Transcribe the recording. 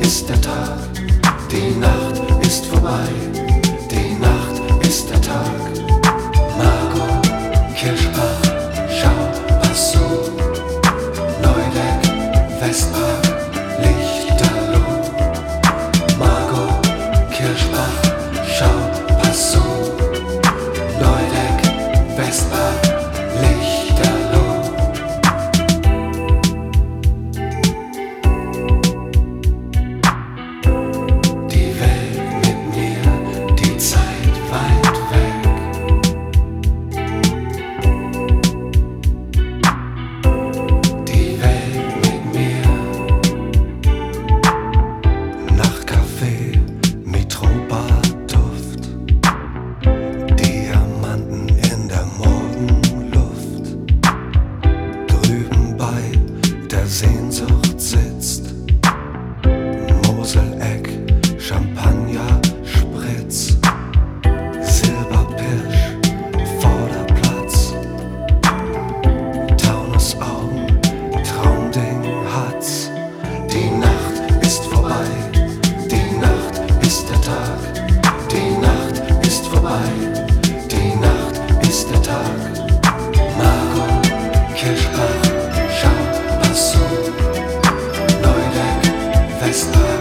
ist der Tag, die Nacht ist vorbei, die Nacht ist der Tag. Margot, Kirschbach, Schau, Passau, Neudeck, Westpark, Lichterloh. Margot, Kirschbach, Schau, Passau, Neudeck, Westpark, Lichterloh. Die Welt mit mir, die Zeit weit weg. Die Welt mit mir. Nachtcafé, Metrobar-Duft, Diamanten in der Morgenluft. Drüben bei der Sehnsucht sitzt Moseleck, Champagner, Spritz, Silberpirsch, Vorderplatz, Taunusaugen, Traumding hat's. Die Nacht ist vorbei, die Nacht ist der Tag, die Nacht ist vorbei, die Nacht ist der Tag. Margot, Kirschbach, Schau, Passau, Neudeck, Westpark.